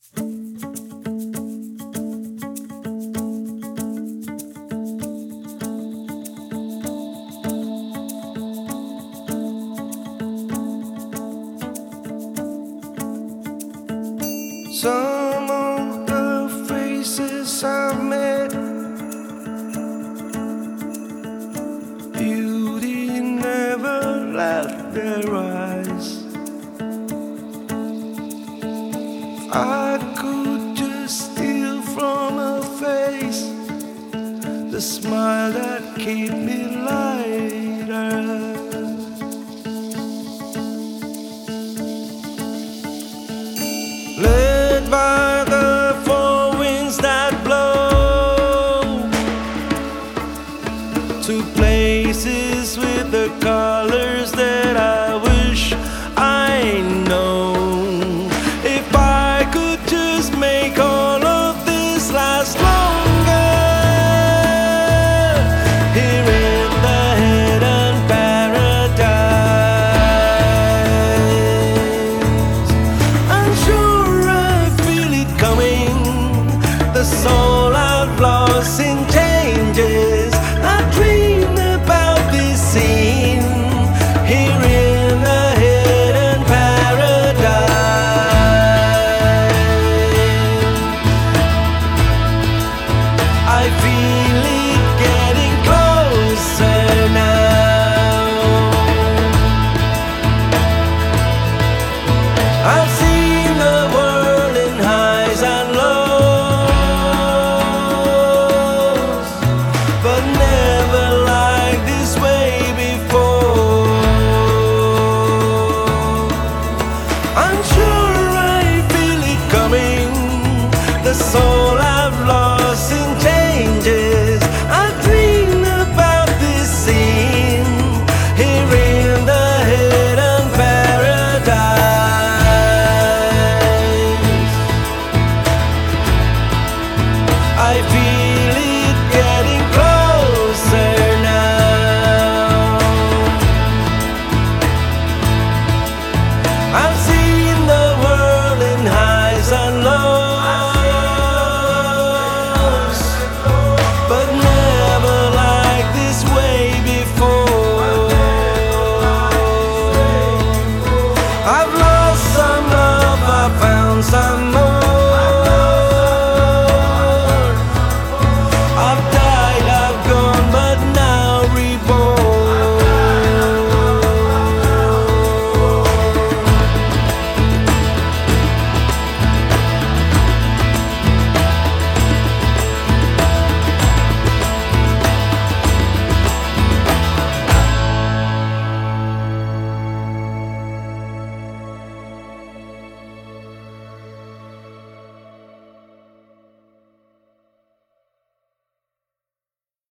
Some of the faces I've met, beauty never left their eyes. If I could just steal from a face the smile that keep me lighter. Led by the four winds that blow to places with the colors that I wish I know. If I could just make all of this last longer, here in the hidden paradise. I'm sure I feel it coming, the soul I've lost in changes. I dream about this scene here in the hidden paradise. I feel it getting closer now. I've seen the world in highs and lows, but never like this way before. I'm sure I feel it coming, the soul